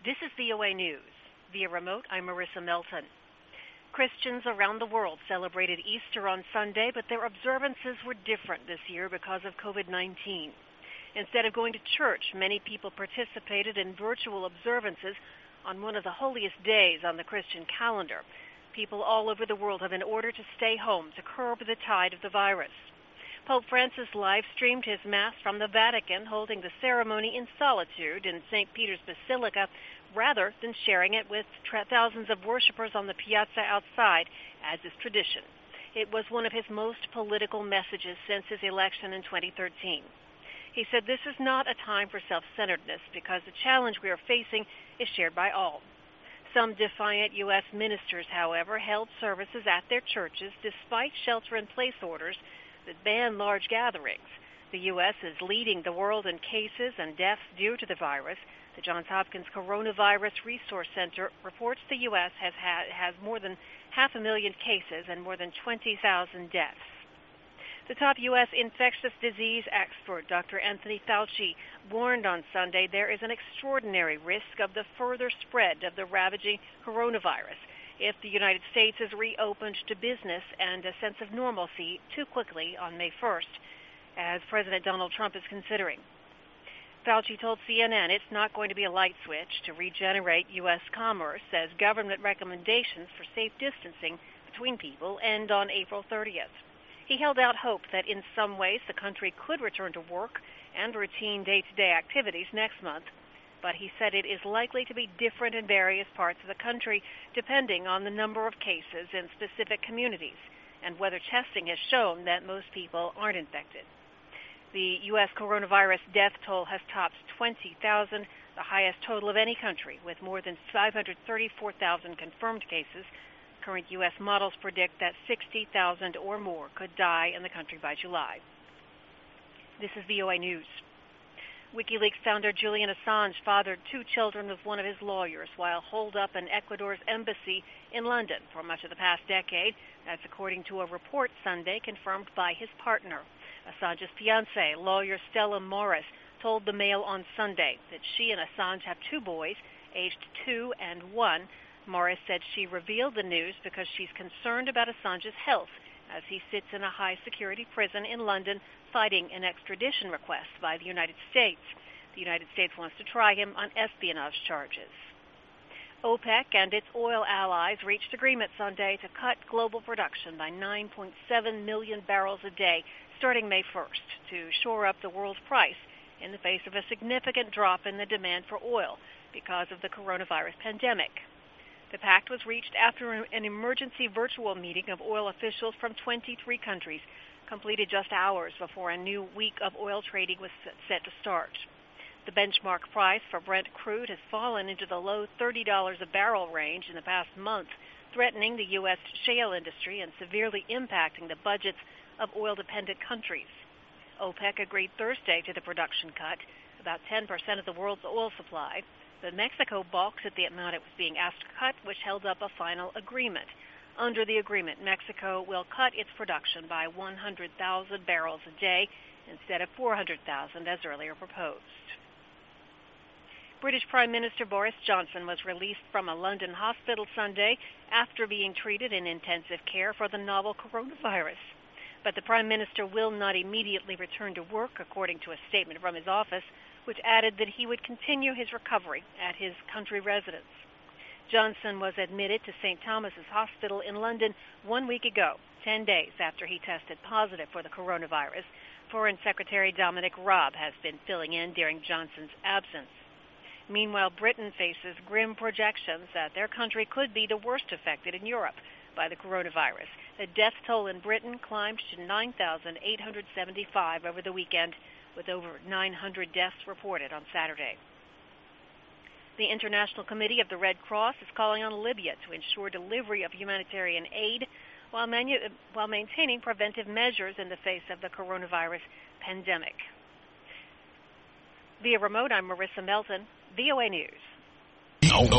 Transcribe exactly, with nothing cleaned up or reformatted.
This is V O A News. Via remote, I'm Marissa Melton. Christians around the world celebrated Easter on Sunday, but their observances were different this year because of COVID nineteen. Instead of going to church, many people participated in virtual observances on one of the holiest days on the Christian calendar. People all over the world have been ordered to stay home to curb the tide of the virus. Pope Francis live-streamed his Mass from the Vatican, holding the ceremony in solitude in Saint Peter's Basilica, rather than sharing it with thousands of worshipers on the piazza outside, as is tradition. It was one of his most political messages since his election in twenty thirteen. He said this is not a time for self-centeredness because the challenge we are facing is shared by all. Some defiant U S ministers, however, held services at their churches despite shelter-in-place orders that ban large gatherings. The U S is leading the world in cases and deaths due to the virus. The Johns Hopkins Coronavirus Resource Center reports the U S has had, has more than half a million cases and more than twenty thousand deaths. The top U S infectious disease expert, Doctor Anthony Fauci, warned on Sunday there is an extraordinary risk of the further spread of the ravaging coronavirus if the United States is reopened to business and a sense of normalcy too quickly on May first, as President Donald Trump is considering. Fauci told C N N it's not going to be a light switch to regenerate U S commerce as government recommendations for safe distancing between people end on April thirtieth. He held out hope that in some ways the country could return to work and routine day-to-day activities next month, but he said it is likely to be different in various parts of the country depending on the number of cases in specific communities and whether testing has shown that most people aren't infected. The U S coronavirus death toll has topped twenty thousand, the highest total of any country, with more than five hundred thirty-four thousand confirmed cases. Current U S models predict that sixty thousand or more could die in the country by July. This is V O A News. WikiLeaks founder Julian Assange fathered two children with one of his lawyers while holed up in Ecuador's embassy in London for much of the past decade. That's according to a report Sunday confirmed by his partner. Assange's fiancée, lawyer Stella Morris, told the Mail on Sunday that she and Assange have two boys, aged two and one. Morris said she revealed the news because she's concerned about Assange's health as he sits in a high-security prison in London fighting an extradition request by the United States. The United States wants to try him on espionage charges. OPEC and its oil allies reached agreement Sunday to cut global production by nine point seven million barrels a day starting May first to shore up the world's price in the face of a significant drop in the demand for oil because of the coronavirus pandemic. The pact was reached after an emergency virtual meeting of oil officials from twenty-three countries, completed just hours before a new week of oil trading was set to start. The benchmark price for Brent crude has fallen into the low thirty dollars a barrel range in the past month, threatening the U S shale industry and severely impacting the budgets of oil-dependent countries. OPEC agreed Thursday to the production cut, about ten percent of the world's oil supply. But Mexico balked at the amount it was being asked to cut, which held up a final agreement. Under the agreement, Mexico will cut its production by one hundred thousand barrels a day instead of four hundred thousand as earlier proposed. British Prime Minister Boris Johnson was released from a London hospital Sunday after being treated in intensive care for the novel coronavirus. But the Prime Minister will not immediately return to work, according to a statement from his office, which added that he would continue his recovery at his country residence. Johnson was admitted to Saint Thomas's Hospital in London one week ago, ten days after he tested positive for the coronavirus. Foreign Secretary Dominic Raab has been filling in during Johnson's absence. Meanwhile, Britain faces grim projections that their country could be the worst affected in Europe by the coronavirus. The death toll in Britain climbed to nine thousand eight hundred seventy-five over the weekend, with over nine hundred deaths reported on Saturday. The International Committee of the Red Cross is calling on Libya to ensure delivery of humanitarian aid while, manu- while maintaining preventive measures in the face of the coronavirus pandemic. Via remote, I'm Marissa Melton, V O A News.